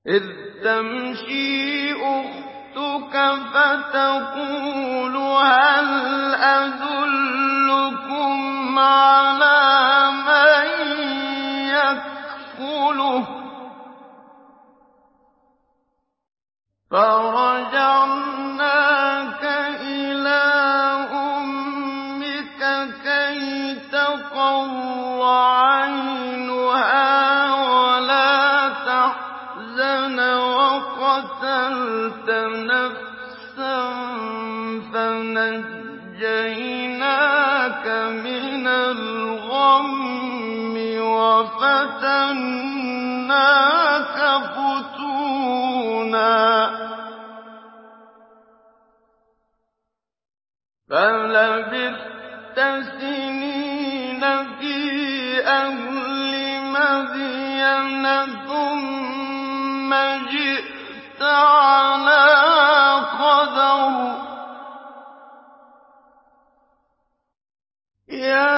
إذ تمشي أختك فتقول هل أدلكم على من يكفله فرجعناك إلى أمك كي تقر عينها ولا تحزن وقتلت نفسا فنجيناك من الغم وفتناك فتونا فلبثت سنين في أهل مدين ثم جئت على قدر يا